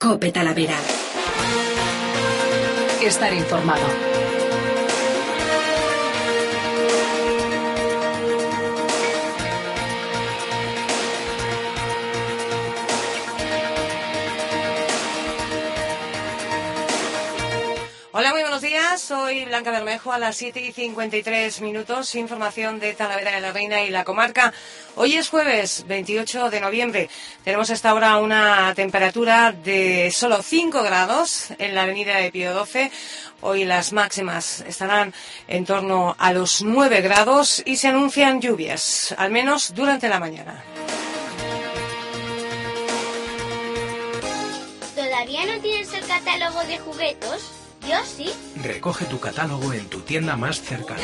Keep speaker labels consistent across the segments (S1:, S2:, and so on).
S1: COPE Talavera. Estar informado.
S2: Hola, muy buenos días. Soy Blanca Bermejo. A las 7:53, información de Talavera de la Reina y la comarca. Hoy es jueves 28 de noviembre. Tenemos a esta hora una temperatura de solo 5 grados en la avenida de Pío XII. Hoy las máximas estarán en torno a los 9 grados y se anuncian lluvias, al menos durante la mañana.
S3: ¿Todavía no tienes el catálogo de juguetos? Yo sí.
S4: Recoge tu catálogo en tu tienda más cercana.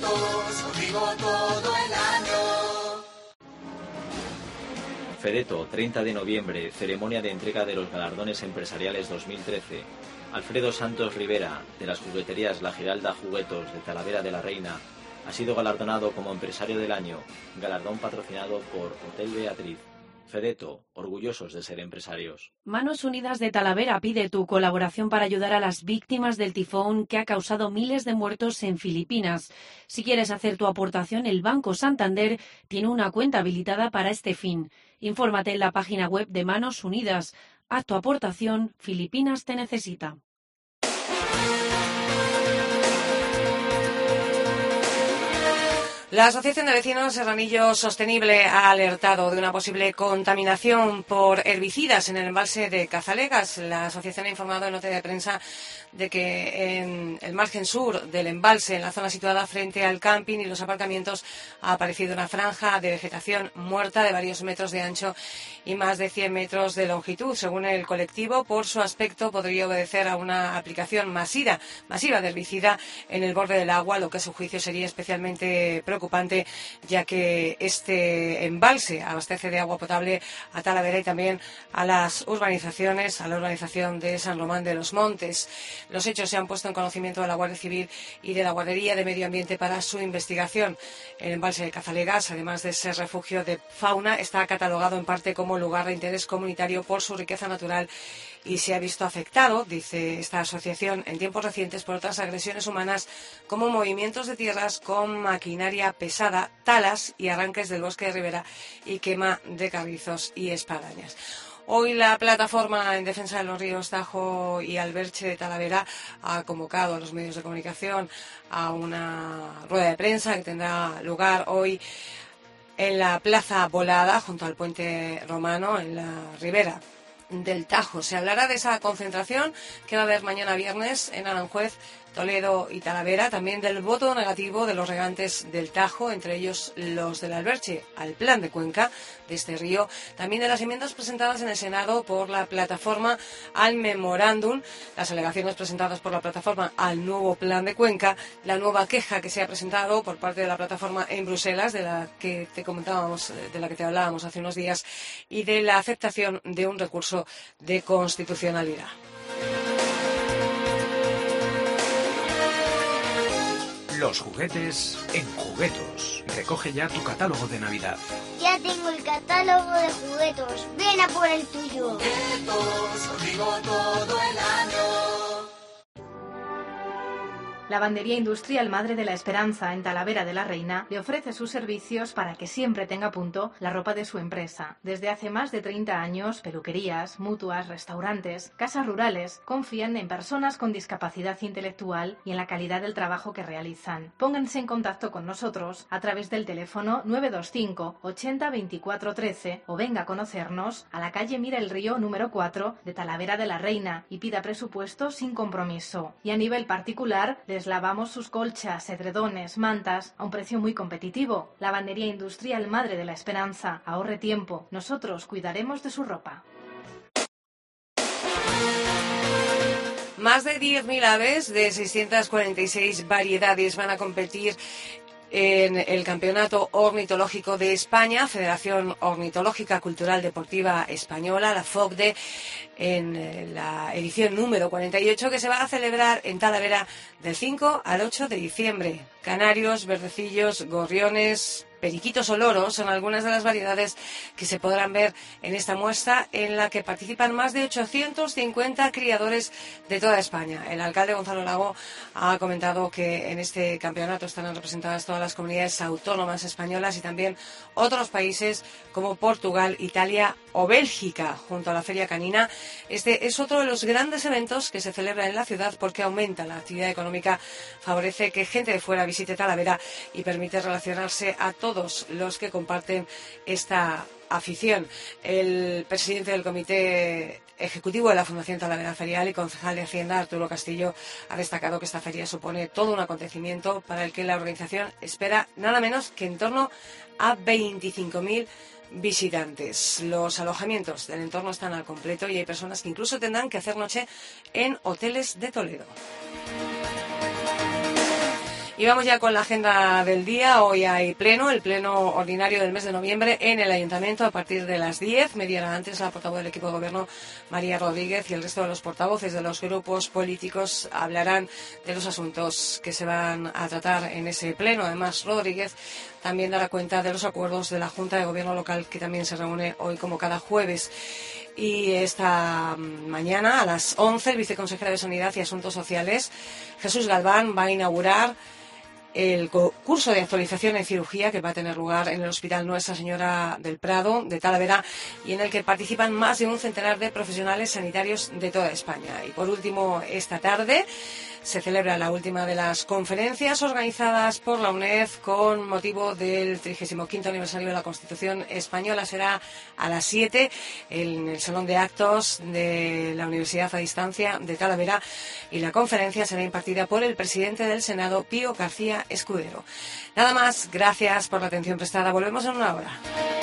S5: Fedeto, 30 de noviembre, ceremonia de entrega de los galardones empresariales 2013. Alfredo Santos Rivera, de las jugueterías La Giralda Juguetos de Talavera de la Reina, ha sido galardonado como empresario del año, galardón patrocinado por Hotel Beatriz. Fedeto, orgullosos de ser empresarios.
S6: Manos Unidas de Talavera pide tu colaboración para ayudar a las víctimas del tifón que ha causado miles de muertos en Filipinas. Si quieres hacer tu aportación, el Banco Santander tiene una cuenta habilitada para este fin. Infórmate en la página web de Manos Unidas. Haz tu aportación, Filipinas te necesita.
S2: La Asociación de Vecinos Serranillo Sostenible ha alertado de una posible contaminación por herbicidas en el embalse de Cazalegas. La asociación ha informado en nota de prensa de que en el margen sur del embalse, en la zona situada frente al camping y los aparcamientos, ha aparecido una franja de vegetación muerta de varios metros de ancho y más de 100 metros de longitud. Según el colectivo, por su aspecto podría obedecer a una aplicación masiva de herbicida en el borde del agua, lo que a su juicio sería especialmente preocupante, ya que este embalse abastece de agua potable a Talavera y también a las urbanizaciones, a la urbanización de San Román de los Montes. Los hechos se han puesto en conocimiento de la Guardia Civil y de la Guardería de Medio Ambiente para su investigación. El embalse de Cazalegas, además de ser refugio de fauna, está catalogado en parte como lugar de interés comunitario por su riqueza natural y se ha visto afectado, dice esta asociación, en tiempos recientes por otras agresiones humanas como movimientos de tierras con maquinaria pesada, talas y arranques del bosque de ribera y quema de carrizos y espadañas. Hoy la plataforma en defensa de los ríos Tajo y Alberche de Talavera ha convocado a los medios de comunicación a una rueda de prensa que tendrá lugar hoy en la Plaza Volada, junto al puente romano, en la ribera del Tajo. Se hablará de esa concentración que va a haber mañana viernes en Aranjuez, Toledo y Talavera, también del voto negativo de los regantes del Tajo, entre ellos los del Alberche, al plan de cuenca de este río, también de las enmiendas presentadas en el Senado por la plataforma al memorándum, las alegaciones presentadas por la plataforma al nuevo plan de cuenca, la nueva queja que se ha presentado por parte de la plataforma en Bruselas, de la que te comentábamos, de la que te hablábamos hace unos días, y de la aceptación de un recurso de constitucionalidad.
S4: Los juguetes en Juguetos. Recoge ya tu catálogo de Navidad.
S3: Ya tengo el catálogo de juguetos. Ven a por el tuyo.
S7: Juguetos, contigo todo el año.
S8: Lavandería Industrial Madre de la Esperanza en Talavera de la Reina le ofrece sus servicios para que siempre tenga a punto la ropa de su empresa. Desde hace más de 30 años, peluquerías, mutuas, restaurantes, casas rurales confían en personas con discapacidad intelectual y en la calidad del trabajo que realizan. Pónganse en contacto con nosotros a través del teléfono 925 80 24 13 o venga a conocernos a la calle Mira el Río número 4 de Talavera de la Reina y pida presupuesto sin compromiso. Y a nivel particular, les lavamos sus colchas, edredones, mantas a un precio muy competitivo. Lavandería Industrial Madre de la Esperanza. Ahorre tiempo. Nosotros cuidaremos de su ropa.
S2: Más de 10.000 aves de 646 variedades van a competir en el Campeonato Ornitológico de España, Federación Ornitológica Cultural Deportiva Española, la FOCDE, en la edición número 48, que se va a celebrar en Talavera del 5 al 8 de diciembre. Canarios, verdecillos, gorriones, periquitos o loros son algunas de las variedades que se podrán ver en esta muestra, en la que participan más de 850 criadores de toda España. El alcalde Gonzalo Lago ha comentado que en este campeonato están representadas todas las comunidades autónomas españolas y también otros países como Portugal, Italia o Bélgica, junto a la Feria Canina. Este es otro de los grandes eventos que se celebra en la ciudad porque aumenta la actividad económica, favorece que gente de fuera visite Talavera y permite relacionarse a todos los que comparten esta afición. El presidente del Comité Ejecutivo de la Fundación Talavera Ferial y concejal de Hacienda, Arturo Castillo, ha destacado que esta feria supone todo un acontecimiento para el que la organización espera nada menos que en torno a 25.000 visitantes. Los alojamientos del entorno están al completo y hay personas que incluso tendrán que hacer noche en hoteles de Toledo. Y vamos ya con la agenda del día. Hoy hay pleno, el pleno ordinario del mes de noviembre en el Ayuntamiento a partir de las 10. Media hora antes, la portavoz del equipo de gobierno, María Rodríguez, y el resto de los portavoces de los grupos políticos hablarán de los asuntos que se van a tratar en ese pleno. Además, Rodríguez también dará cuenta de los acuerdos de la Junta de Gobierno Local, que también se reúne hoy como cada jueves. Y esta mañana, a las 11, el viceconsejero de Sanidad y Asuntos Sociales, Jesús Galván, va a inaugurar el curso de actualización en cirugía que va a tener lugar en el Hospital Nuestra Señora del Prado de Talavera y en el que participan más de un centenar de profesionales sanitarios de toda España. Y por último, esta tarde se celebra la última de las conferencias organizadas por la UNED con motivo del 35º aniversario de la Constitución Española. Será a las 7 en el Salón de Actos de la Universidad a Distancia de Talavera y la conferencia será impartida por el presidente del Senado, Pío García Escudero. Nada más, gracias por la atención prestada. Volvemos en una hora.